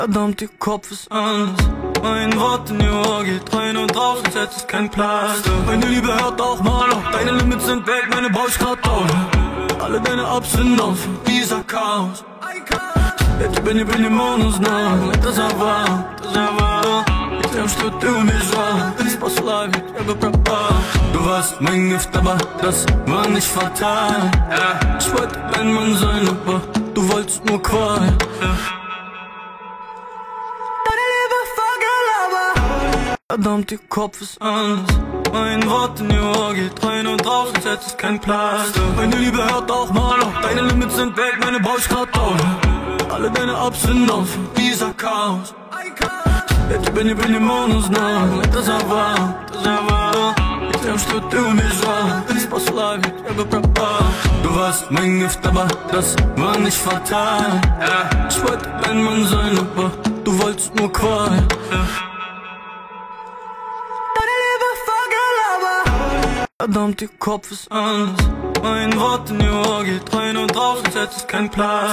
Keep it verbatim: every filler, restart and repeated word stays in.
Verdammt, ihr Kopf ist anders. Mein Wort in ihr Ohr geht rein und raus, als hätte es kein Platz. Meine Liebe hört auch mal auf. Deine Limits sind weg, meine Boys grad auf. Alle deine Ups sind auf dieser Chaos. Jetzt bin ich bin im Monus nah. Das er war, das er war. Jetzt nimmst du mich wahr. Ich pass live, ich bin Du warst mein Gift, aber das war nicht fatal. Ich wollte dein Mann sein, aber du wolltest nur Qual. Verdammt, ihr Kopf ist anders. Mein Wort in ihr Ohr geht rein und raus, als hätte es kein Platz. Meine Liebe hört auch mal auf. Deine Limits sind weg, meine Boys grad auf. Alle deine Ups sind auf dieser Chaos. Jetzt bin ich bin im Monus nah. Das er war, das er war. Jetzt nimmst du mich wahr. Ich pass live, ich bin Du warst mein Gift, aber das war nicht fatal. Ich wollte dein Mann sein, aber du wolltest nur Qual. Verdammt, ihr Kopf ist anders. Mein Wort in ihr Ohr geht rein und raus, als hätte es kein Platz.